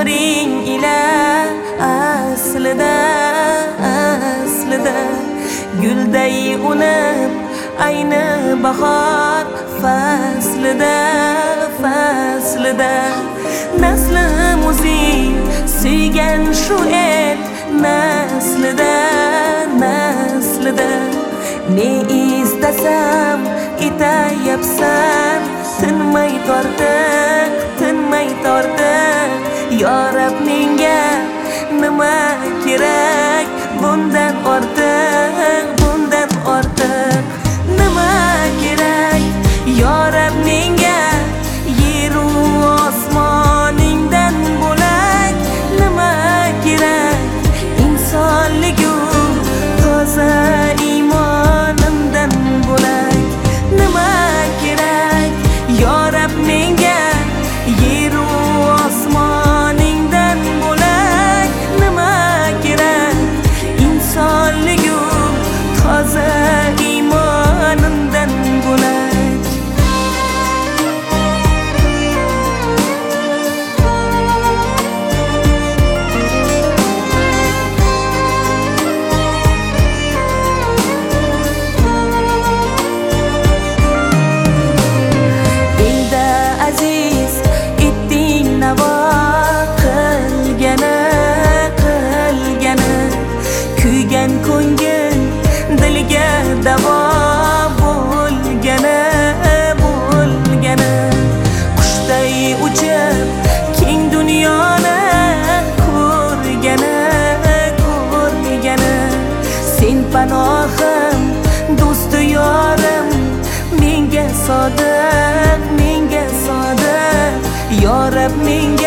umring ila aslida gulday unib ayni bahor faslida naslim o'zing suygan shu el naslida ne istasam etayapsan tinmay tortiq yo Rab menga nima kerak bundan ortiq nima kerak yo Rab menga yeru osmoningdan bo'lak nima kerak insonligu toza iymonimdan bo'lak nima kerak yo Rab menga yeru osmoningdan bo'lak nima kerak insonligu toza iymonimdan bo'lak kuygan ko'ngil dilga davo bo'lgani qushday uchib keng dunyoni ko'rgani sen panohim do'stu yorim menga sodiq yo Rab menga